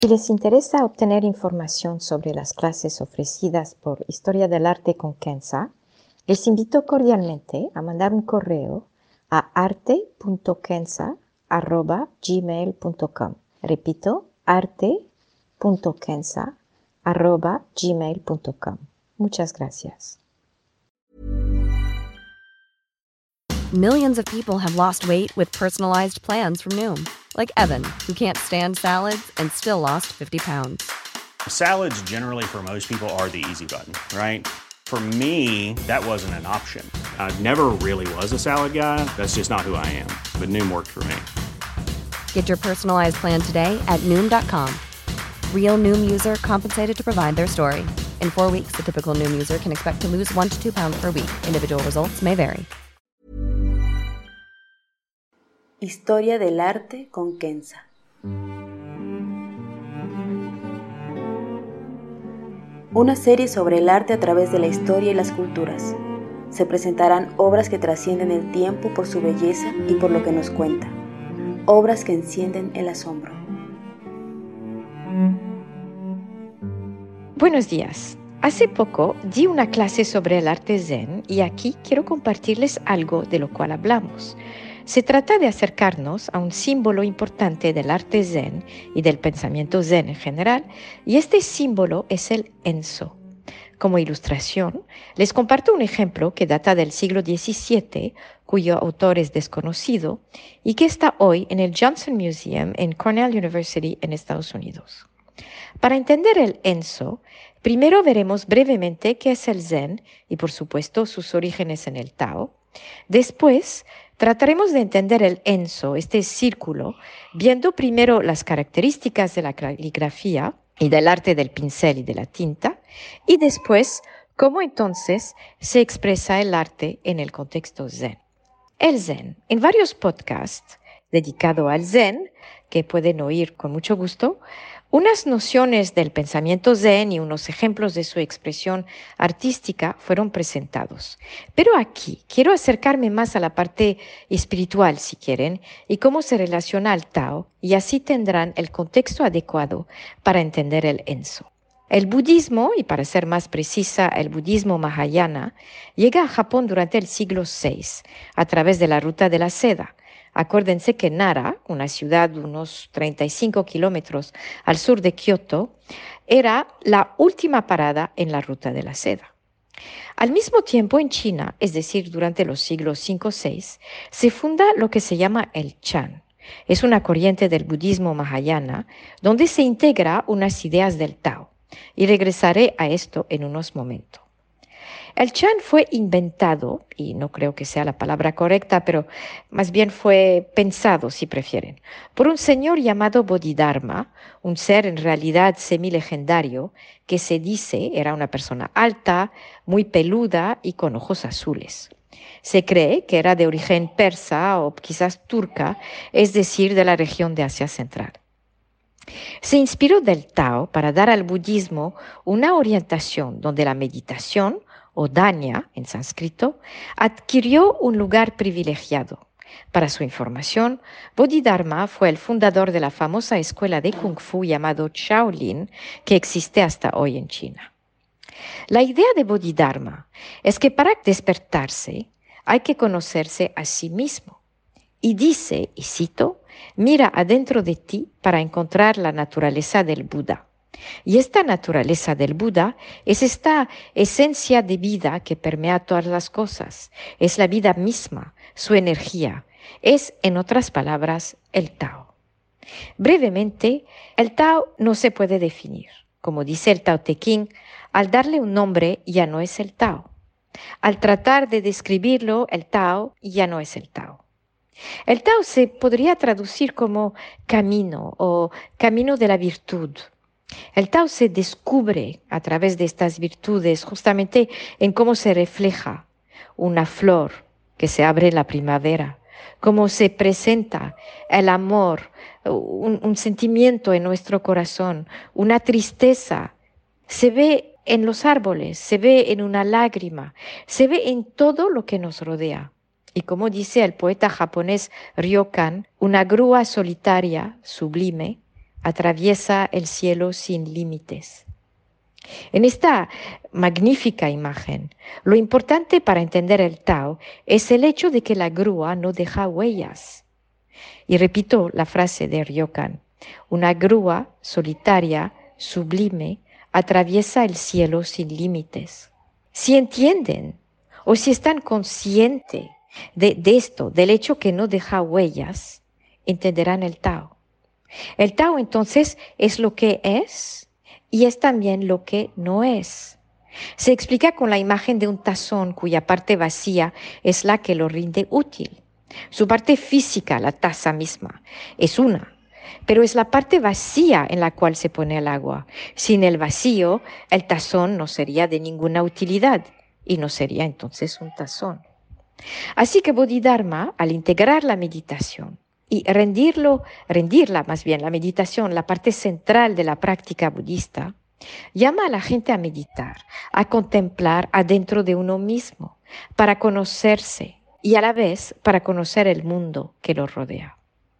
Si les interesa obtener información sobre las clases ofrecidas por Historia del Arte con Kenza, les invito cordialmente a mandar un correo a arte.kenza@gmail.com. Repito, arte.kenza@gmail.com. Muchas gracias. Millions of people have lost weight with personalized plans from Noom, like Evan, who can't stand salads and still lost 50 pounds. Salads generally for most people are the easy button, right? For me, that wasn't an option. I never really was a salad guy. That's just not who I am. But Noom worked for me. Get your personalized plan today at Noom.com. Real Noom user compensated to provide their story. In 4 weeks, the typical Noom user can expect to lose 1 to 2 pounds per week. Individual results may vary. Historia del Arte con Kenza. Una serie sobre el arte a través de la historia y las culturas. Se presentarán obras que trascienden el tiempo por su belleza y por lo que nos cuenta. Obras que encienden el asombro. Buenos días. Hace poco di una clase sobre el arte zen y aquí quiero compartirles algo de lo cual hablamos. Se trata de acercarnos a un símbolo importante del arte zen y del pensamiento zen en general, y este símbolo es el Enso. Como ilustración, les comparto un ejemplo que data del siglo XVII, cuyo autor es desconocido, y que está hoy en el Johnson Museum en Cornell University en Estados Unidos. Para entender el Enso, primero veremos brevemente qué es el zen y, por supuesto, sus orígenes en el Tao. Después, trataremos de entender el Enso, este círculo, viendo primero las características de la caligrafía y del arte del pincel y de la tinta, y después cómo entonces se expresa el arte en el contexto zen. El zen. En varios podcasts dedicados al zen, que pueden oír con mucho gusto, unas nociones del pensamiento zen y unos ejemplos de su expresión artística fueron presentados. Pero aquí quiero acercarme más a la parte espiritual, si quieren, y cómo se relaciona al Tao, y así tendrán el contexto adecuado para entender el Enso. El budismo, y para ser más precisa, el budismo mahayana, llega a Japón durante el siglo VI, a través de la ruta de la seda. Acuérdense que Nara, una ciudad de unos 35 kilómetros al sur de Kioto, era la última parada en la ruta de la seda. Al mismo tiempo en China, es decir, durante los siglos V-VI, se funda lo que se llama el Chan. Es una corriente del budismo mahayana donde se integra unas ideas del Tao, y regresaré a esto en unos momentos. El Chan fue inventado, y no creo que sea la palabra correcta, pero más bien fue pensado, si prefieren, por un señor llamado Bodhidharma, un ser en realidad semilegendario, que se dice era una persona alta, muy peluda y con ojos azules. Se cree que era de origen persa o quizás turca, es decir, de la región de Asia Central. Se inspiró del Tao para dar al budismo una orientación donde la meditación, o dhanya en sánscrito, adquirió un lugar privilegiado. Para su información, Bodhidharma fue el fundador de la famosa escuela de Kung Fu llamado Shaolin, que existe hasta hoy en China. La idea de Bodhidharma es que para despertarse hay que conocerse a sí mismo. Y dice, y cito, mira adentro de ti para encontrar la naturaleza del Buda. Y esta naturaleza del Buda es esta esencia de vida que permea todas las cosas. Es la vida misma, su energía. Es, en otras palabras, el Tao. Brevemente, el Tao no se puede definir. Como dice el Tao Te Ching, al darle un nombre ya no es el Tao. Al tratar de describirlo, el Tao ya no es el Tao. El Tao se podría traducir como camino o camino de la virtud. El Tao se descubre a través de estas virtudes justamente en cómo se refleja una flor que se abre en la primavera, cómo se presenta el amor, un sentimiento en nuestro corazón, una tristeza. Se ve en los árboles, se ve en una lágrima, se ve en todo lo que nos rodea. Y como dice el poeta japonés Ryokan, una grúa solitaria, sublime, atraviesa el cielo sin límites. En esta magnífica imagen, lo importante para entender el Tao es el hecho de que la grúa no deja huellas. Y repito la frase de Ryokan: una grúa solitaria, sublime, atraviesa el cielo sin límites. Si entienden o si están conscientes de esto, del hecho que no deja huellas, entenderán el Tao. El Tao entonces es lo que es y es también lo que no es. Se explica con la imagen de un tazón cuya parte vacía es la que lo rinde útil. Su parte física, la taza misma, es una, pero es la parte vacía en la cual se pone el agua. Sin el vacío, el tazón no sería de ninguna utilidad y no sería entonces un tazón. Así que Bodhidharma, al integrar la meditación y rendirla más bien, la meditación, la parte central de la práctica budista, llama a la gente a meditar, a contemplar adentro de uno mismo, para conocerse y a la vez para conocer el mundo que lo rodea.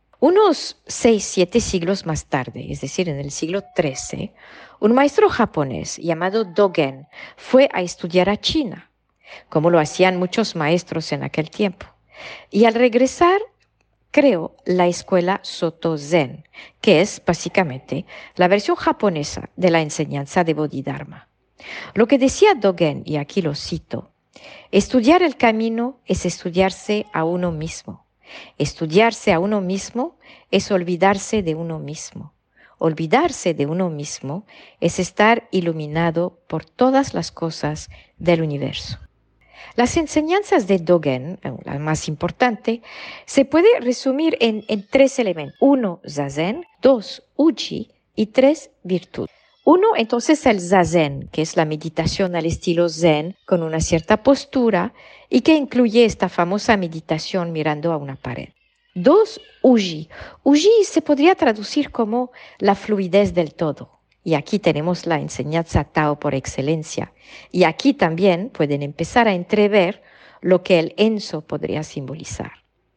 Unos 6-7 siglos más tarde, es decir, en el siglo XIII, un maestro japonés llamado Dogen fue a estudiar a China, como lo hacían muchos maestros en aquel tiempo. Y al regresar, creó la escuela Soto Zen, que es básicamente la versión japonesa de la enseñanza de Bodhidharma. Lo que decía Dogen, y aquí lo cito: estudiar el camino es estudiarse a uno mismo. Estudiarse a uno mismo es olvidarse de uno mismo. Olvidarse de uno mismo es estar iluminado por todas las cosas del universo. Las enseñanzas de Dogen, la más importante, se puede resumir en 3 elementos. 1, Zazen; 2, Uji; y 3, virtud. 1, entonces, el Zazen, que es la meditación al estilo Zen, con una cierta postura y que incluye esta famosa meditación mirando a una pared. 2, Uji. Uji se podría traducir como la fluidez del todo. Y aquí tenemos la enseñanza Tao por excelencia. Y aquí también pueden empezar a entrever lo que el Enso podría simbolizar.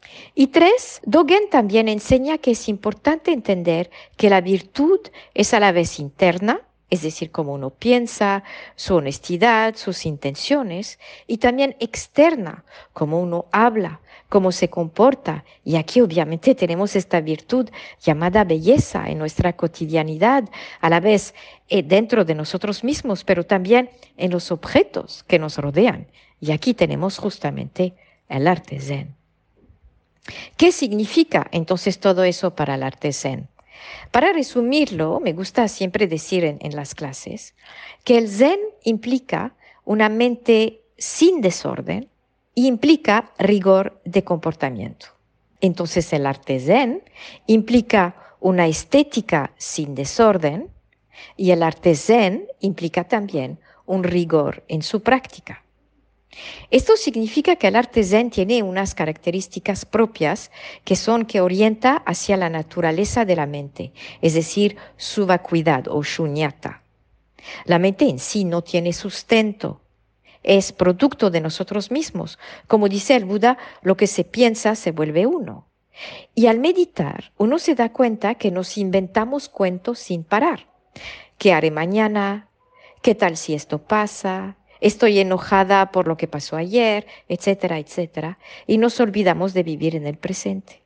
Y 3, Dogen también enseña que es importante entender que la virtud es a la vez interna, es decir, cómo uno piensa, su honestidad, sus intenciones, y también externa, cómo uno habla, cómo se comporta. Y aquí obviamente tenemos esta virtud llamada belleza en nuestra cotidianidad, a la vez dentro de nosotros mismos, pero también en los objetos que nos rodean. Y aquí tenemos justamente el arte Zen. ¿Qué significa entonces todo eso para el arte Zen? Para resumirlo, me gusta siempre decir en las clases que el Zen implica una mente sin desorden y implica rigor de comportamiento. Entonces el arte Zen implica una estética sin desorden y el arte Zen implica también un rigor en su práctica. Esto significa que el arte Zen tiene unas características propias que son que orienta hacia la naturaleza de la mente, es decir, su vacuidad o shunyata. La mente en sí no tiene sustento, es producto de nosotros mismos. Como dice el Buda, lo que se piensa se vuelve uno. Y al meditar, uno se da cuenta que nos inventamos cuentos sin parar. ¿Qué haré mañana? ¿Qué tal si esto pasa? Estoy enojada por lo que pasó ayer, etcétera, etcétera, y nos olvidamos de vivir en el presente.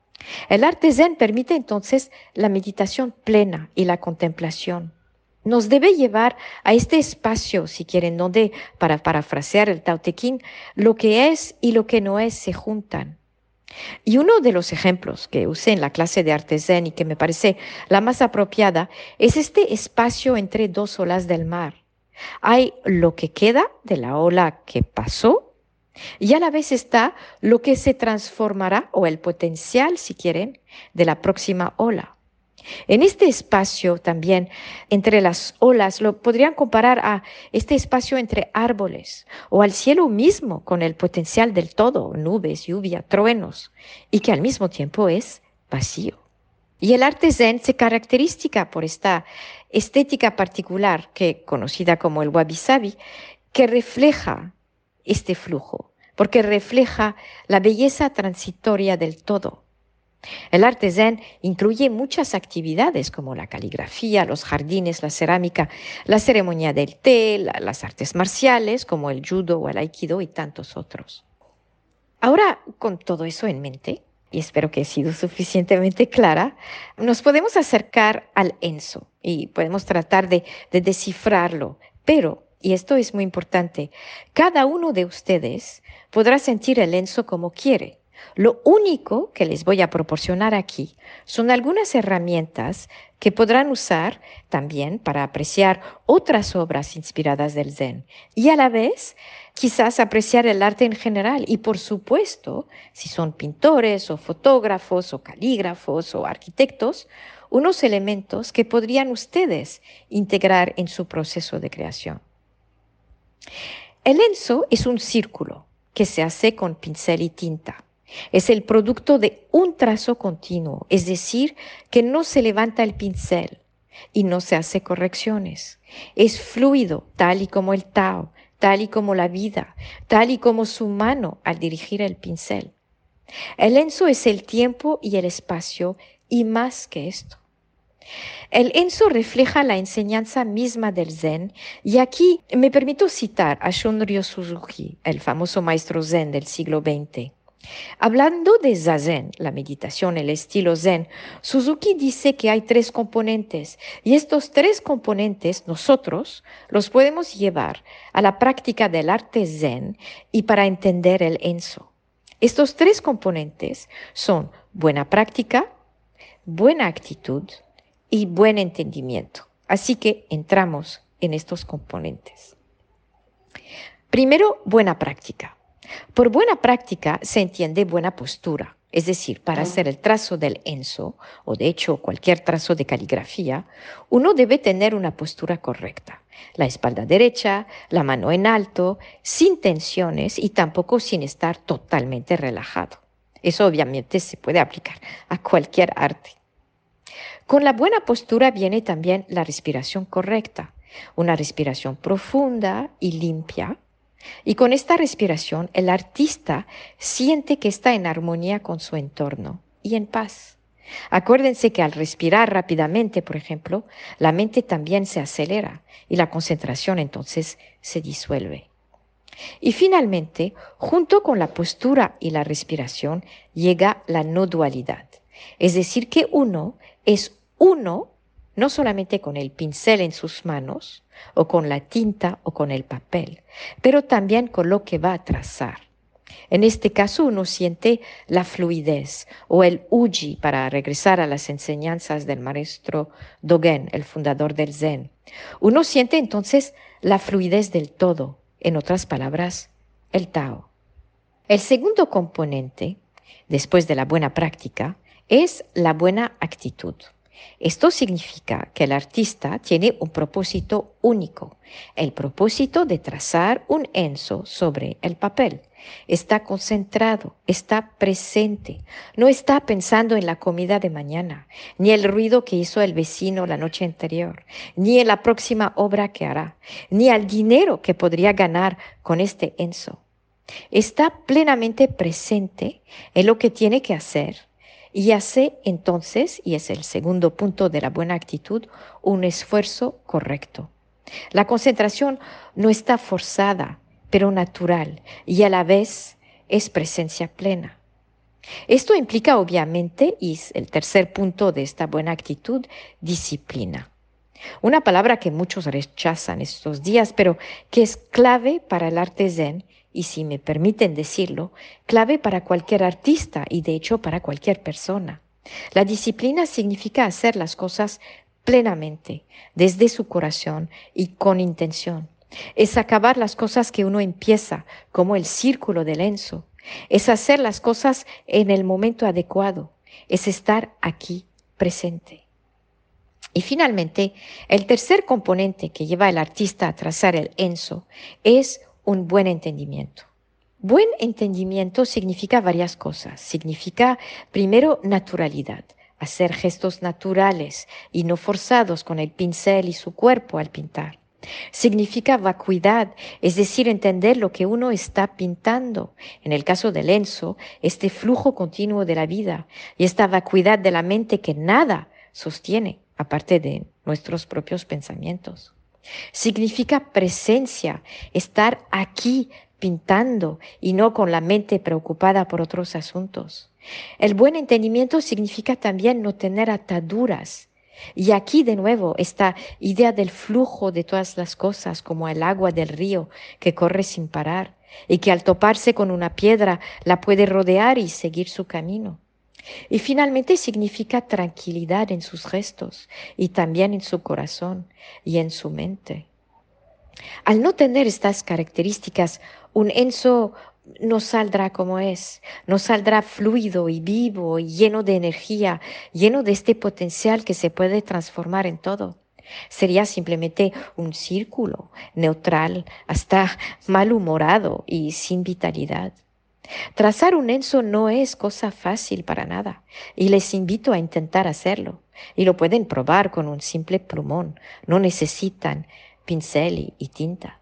El arte Zen permite entonces la meditación plena y la contemplación. Nos debe llevar a este espacio, si quieren, donde, para parafrasear el Tao Te Ching, lo que es y lo que no es se juntan. Y uno de los ejemplos que usé en la clase de arte Zen y que me parece la más apropiada es este espacio entre 2 olas del mar. Hay lo que queda de la ola que pasó y a la vez está lo que se transformará o el potencial, si quieren, de la próxima ola. En este espacio también entre las olas lo podrían comparar a este espacio entre árboles o al cielo mismo con el potencial del todo, nubes, lluvia, truenos, y que al mismo tiempo es vacío. Y el arte Zen se caracteriza por esta estética particular, conocida como el wabi-sabi, que refleja este flujo, porque refleja la belleza transitoria del todo. El arte zen incluye muchas actividades como la caligrafía, los jardines, la cerámica, la ceremonia del té, las artes marciales como el judo o el aikido y tantos otros. Ahora, con todo eso en mente, y espero que he sido suficientemente clara, nos podemos acercar al Enso y podemos tratar de descifrarlo, pero, y esto es muy importante, cada uno de ustedes podrá sentir el Enso como quiere. Lo único que les voy a proporcionar aquí son algunas herramientas que podrán usar también para apreciar otras obras inspiradas del Zen y a la vez quizás apreciar el arte en general y por supuesto, si son pintores o fotógrafos o calígrafos o arquitectos, unos elementos que podrían ustedes integrar en su proceso de creación. El Enso es un círculo que se hace con pincel y tinta. Es el producto de un trazo continuo, es decir, que no se levanta el pincel y no se hace correcciones. Es fluido, tal y como el Tao, tal y como la vida, tal y como su mano al dirigir el pincel. El Enso es el tiempo y el espacio y más que esto. El Enso refleja la enseñanza misma del Zen y aquí me permito citar a Shunryo Suzuki, el famoso maestro Zen del siglo XX. Hablando de Zazen, la meditación, el estilo Zen, Suzuki dice que hay 3 componentes y estos 3 componentes nosotros los podemos llevar a la práctica del arte Zen y para entender el Enso. Estos 3 componentes son buena práctica, buena actitud y buen entendimiento. Así que entramos en estos componentes. Primero, buena práctica. Por buena práctica se entiende buena postura, es decir, para hacer el trazo del Enso, o de hecho cualquier trazo de caligrafía, uno debe tener una postura correcta. La espalda derecha, la mano en alto, sin tensiones y tampoco sin estar totalmente relajado. Eso obviamente se puede aplicar a cualquier arte. Con la buena postura viene también la respiración correcta, una respiración profunda y limpia. Y con esta respiración, el artista siente que está en armonía con su entorno y en paz. Acuérdense que al respirar rápidamente, por ejemplo, la mente también se acelera y la concentración entonces se disuelve. Y finalmente, junto con la postura y la respiración, llega la no dualidad. Es decir, que uno es uno no solamente con el pincel en sus manos, o con la tinta o con el papel, pero también con lo que va a trazar. En este caso uno siente la fluidez o el uji para regresar a las enseñanzas del maestro Dogen, el fundador del Zen. Uno siente entonces la fluidez del todo, en otras palabras, el Tao. El segundo componente, después de la buena práctica, es la buena actitud. Esto significa que el artista tiene un propósito único, el propósito de trazar un Enso sobre el papel. Está concentrado, está presente, no está pensando en la comida de mañana, ni el ruido que hizo el vecino la noche anterior, ni en la próxima obra que hará, ni al dinero que podría ganar con este Enso. Está plenamente presente en lo que tiene que hacer. Y hace entonces, y es el segundo punto de la buena actitud, un esfuerzo correcto. La concentración no está forzada, pero natural, y a la vez es presencia plena. Esto implica obviamente, y es el tercer punto de esta buena actitud, disciplina. Una palabra que muchos rechazan estos días, pero que es clave para el arte Zen, y si me permiten decirlo, clave para cualquier artista y de hecho para cualquier persona. La disciplina significa hacer las cosas plenamente, desde su corazón y con intención. Es acabar las cosas que uno empieza, como el círculo del Enso. Es hacer las cosas en el momento adecuado. Es estar aquí presente. Y finalmente, el tercer componente que lleva al artista a trazar el Enso es un buen entendimiento. Buen entendimiento significa varias cosas. Significa, primero, naturalidad, hacer gestos naturales y no forzados con el pincel y su cuerpo al pintar. Significa vacuidad, es decir, entender lo que uno está pintando. En el caso del lienzo, este flujo continuo de la vida y esta vacuidad de la mente que nada sostiene, aparte de nuestros propios pensamientos. Significa presencia, estar aquí pintando y no con la mente preocupada por otros asuntos. El buen entendimiento significa también no tener ataduras. Y aquí de nuevo esta idea del flujo de todas las cosas, como el agua del río que corre sin parar y que al toparse con una piedra la puede rodear y seguir su camino. Y finalmente significa tranquilidad en sus gestos y también en su corazón y en su mente. Al no tener estas características, un lienzo no saldrá como es, no saldrá fluido y vivo y lleno de energía, lleno de este potencial que se puede transformar en todo. Sería simplemente un círculo neutral, hasta malhumorado y sin vitalidad. Trazar un lienzo no es cosa fácil para nada y les invito a intentar hacerlo. Y lo pueden probar con un simple plumón, no necesitan pincel y tinta.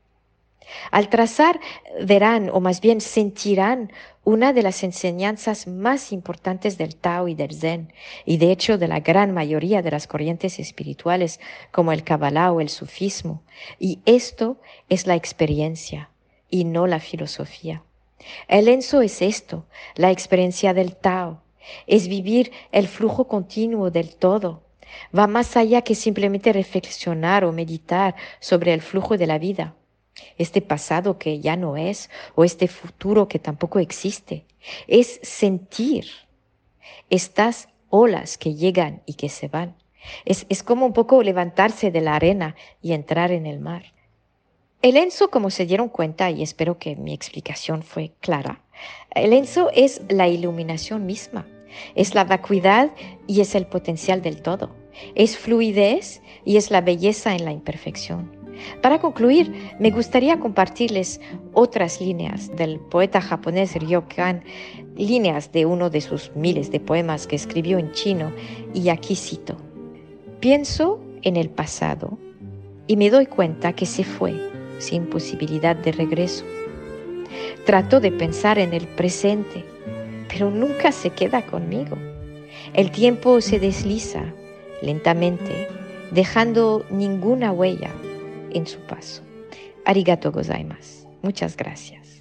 Al trazar verán, o más bien sentirán, una de las enseñanzas más importantes del Tao y del Zen, y de hecho de la gran mayoría de las corrientes espirituales como el Kabbalah o el sufismo. Y esto es la experiencia y no la filosofía. El lienzo es esto, la experiencia del Tao, es vivir el flujo continuo del todo. Va más allá que simplemente reflexionar o meditar sobre el flujo de la vida. Este pasado que ya no es o este futuro que tampoco existe. Es sentir estas olas que llegan y que se van. Es como un poco levantarse de la arena y entrar en el mar. El lienzo, como se dieron cuenta, y espero que mi explicación fue clara, el lienzo es la iluminación misma, es la vacuidad y es el potencial del todo, es fluidez y es la belleza en la imperfección. Para concluir, me gustaría compartirles otras líneas del poeta japonés Ryokan, líneas de uno de sus miles de poemas que escribió en chino, y aquí cito: pienso en el pasado y me doy cuenta que se fue sin posibilidad de regreso. Trato de pensar en el presente, pero nunca se queda conmigo. El tiempo se desliza lentamente, dejando ninguna huella en su paso. Arigato gozaimasu. Muchas gracias.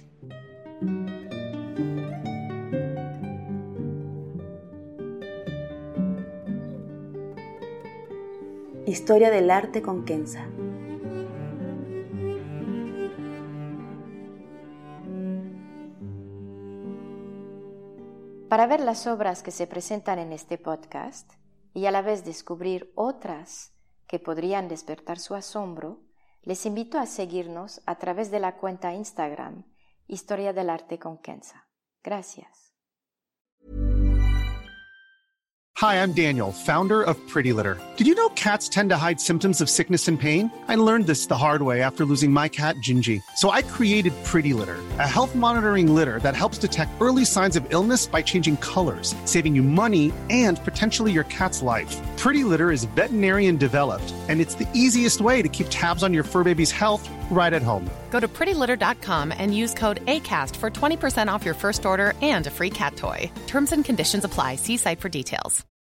Historia del arte con Kenza. Para ver las obras que se presentan en este podcast y a la vez descubrir otras que podrían despertar su asombro, les invito a seguirnos a través de la cuenta Instagram Historia del Arte con Kenza. Gracias. Hi, I'm Daniel, founder of Pretty Litter. Did you know cats tend to hide symptoms of sickness and pain? I learned this the hard way after losing my cat, Gingy. So I created Pretty Litter, a health monitoring litter that helps detect early signs of illness by changing colors, saving you money and potentially your cat's life. Pretty Litter is veterinarian developed, and it's the easiest way to keep tabs on your fur baby's health right at home. Go to prettylitter.com and use code ACAST for 20% off your first order and a free cat toy. Terms and conditions apply. See site for details.